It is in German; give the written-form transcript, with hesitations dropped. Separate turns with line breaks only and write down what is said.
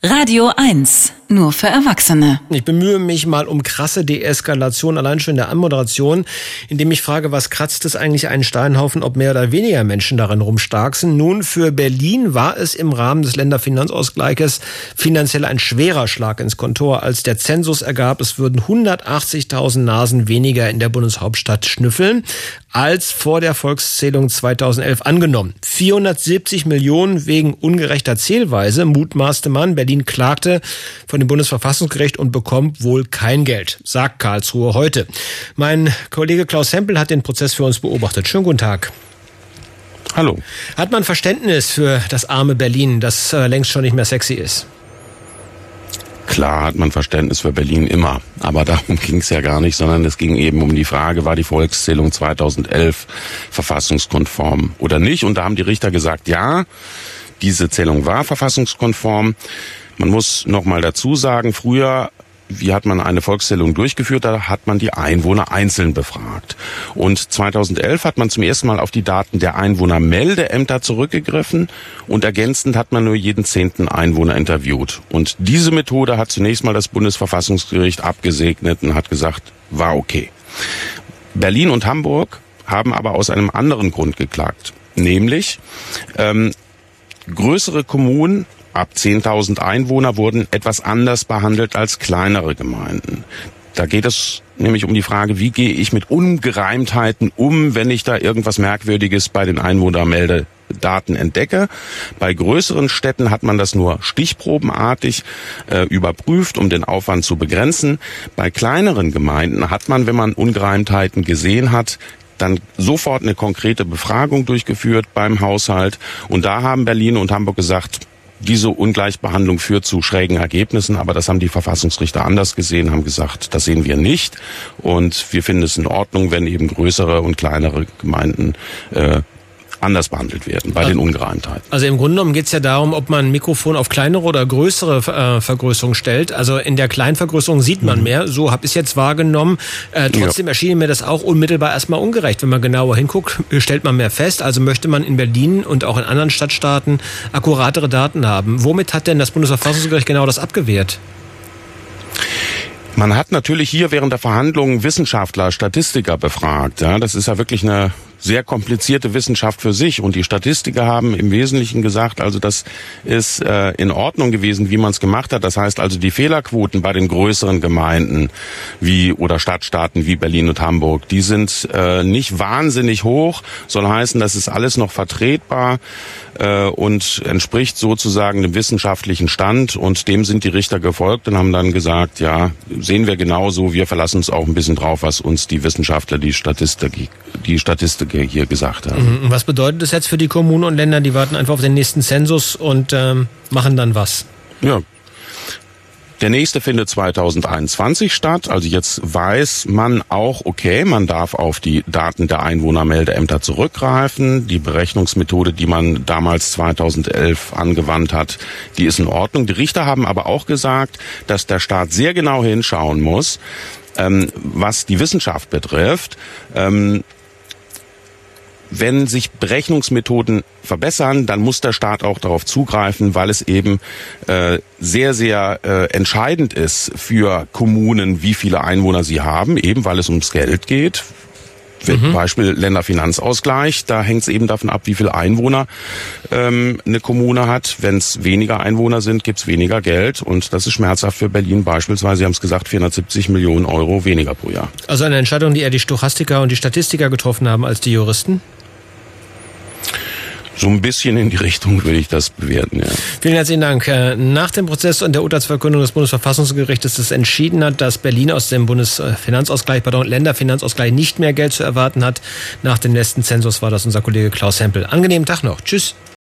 Radio 1, nur für Erwachsene.
Ich bemühe mich mal um krasse Deeskalation, allein schon in der Anmoderation, indem ich frage, was kratzt es eigentlich einen Steinhaufen, ob mehr oder weniger Menschen darin rumstarksen. Nun, für Berlin war es im Rahmen des Länderfinanzausgleiches finanziell ein schwerer Schlag ins Kontor, als der Zensus ergab, es würden 180.000 Nasen weniger in der Bundeshauptstadt schnüffeln, als vor der Volkszählung 2011 angenommen. 470 Millionen wegen ungerechter Zählweise, mutmaßte man. Berlin klagte vor dem Bundesverfassungsgericht und bekommt wohl kein Geld, sagt Karlsruhe heute. Mein Kollege Klaus Hempel hat den Prozess für uns beobachtet. Schönen guten Tag.
Hallo.
Hat man Verständnis für das arme Berlin, das längst schon nicht mehr sexy ist?
Klar hat man Verständnis für Berlin immer, aber darum ging es ja gar nicht, sondern es ging eben um die Frage, war die Volkszählung 2011 verfassungskonform oder nicht? Und da haben die Richter gesagt, ja, diese Zählung war verfassungskonform. Man muss noch mal dazu sagen, früher, wie hat man eine Volkszählung durchgeführt? Da hat man die Einwohner einzeln befragt. Und 2011 hat man zum ersten Mal auf die Daten der Einwohnermeldeämter zurückgegriffen und ergänzend hat man nur jeden 10. Einwohner interviewt. Und diese Methode hat zunächst mal das Bundesverfassungsgericht abgesegnet und hat gesagt, war okay. Berlin und Hamburg haben aber aus einem anderen Grund geklagt. Nämlich, größere Kommunen ab 10.000 Einwohner wurden etwas anders behandelt als kleinere Gemeinden. Da geht es nämlich um die Frage, wie gehe ich mit Ungereimtheiten um, wenn ich da irgendwas Merkwürdiges bei den Einwohnermeldedaten entdecke. Bei größeren Städten hat man das nur stichprobenartig überprüft, um den Aufwand zu begrenzen. Bei kleineren Gemeinden hat man, wenn man Ungereimtheiten gesehen hat, dann sofort eine konkrete Befragung durchgeführt beim Haushalt. Und da haben Berlin und Hamburg gesagt, diese Ungleichbehandlung führt zu schrägen Ergebnissen, aber das haben die Verfassungsrichter anders gesehen, haben gesagt, das sehen wir nicht. Und wir finden es in Ordnung, wenn eben größere und kleinere Gemeinden anders behandelt werden bei den Ungereimtheiten. Also
im Grunde genommen geht es ja darum, ob man ein Mikrofon auf kleinere oder größere Vergrößerung stellt. Also in der Kleinvergrößerung sieht man mehr, so habe ich es jetzt wahrgenommen. Trotzdem erschien mir das auch unmittelbar erstmal ungerecht. Wenn man genauer hinguckt, stellt man mehr fest. Also möchte man in Berlin und auch in anderen Stadtstaaten akkuratere Daten haben. Womit hat denn das Bundesverfassungsgericht genau das abgewehrt?
Man hat natürlich hier während der Verhandlungen Wissenschaftler, Statistiker befragt. Ja, das ist ja wirklich eine sehr komplizierte Wissenschaft für sich. Und die Statistiker haben im Wesentlichen gesagt, also das ist in Ordnung gewesen, wie man es gemacht hat. Das heißt also, die Fehlerquoten bei den größeren Gemeinden oder Stadtstaaten wie Berlin und Hamburg, die sind nicht wahnsinnig hoch. Soll heißen, das ist alles noch vertretbar und entspricht sozusagen dem wissenschaftlichen Stand. Und dem sind die Richter gefolgt und haben dann gesagt, ja, sehen wir genauso. Wir verlassen uns auch ein bisschen drauf, was uns die Wissenschaftler, die Statistiker hier gesagt haben.
Was bedeutet das jetzt für die Kommunen und Länder? Die warten einfach auf den nächsten Zensus und machen dann was?
Ja. Der nächste findet 2021 statt. Also jetzt weiß man auch, okay, man darf auf die Daten der Einwohnermeldeämter zurückgreifen. Die Berechnungsmethode, die man damals 2011 angewandt hat, die ist in Ordnung. Die Richter haben aber auch gesagt, dass der Staat sehr genau hinschauen muss, was die Wissenschaft betrifft. Wenn sich Berechnungsmethoden verbessern, dann muss der Staat auch darauf zugreifen, weil es eben sehr, sehr entscheidend ist für Kommunen, wie viele Einwohner sie haben, eben weil es ums Geld geht. Beispiel Länderfinanzausgleich, da hängt es eben davon ab, wie viele Einwohner eine Kommune hat. Wenn es weniger Einwohner sind, gibt es weniger Geld und das ist schmerzhaft für Berlin beispielsweise. Sie haben es gesagt, 470 Millionen Euro weniger pro Jahr.
Also eine Entscheidung, die eher die Stochastiker und die Statistiker getroffen haben als die Juristen?
So ein bisschen in die Richtung würde ich das bewerten, ja.
Vielen herzlichen Dank. Nach dem Prozess und der Urteilsverkündung des Bundesverfassungsgerichtes, das entschieden hat, dass Berlin aus dem Länderfinanzausgleich nicht mehr Geld zu erwarten hat. Nach dem letzten Zensus war das unser Kollege Klaus Hempel. Angenehmen Tag noch. Tschüss.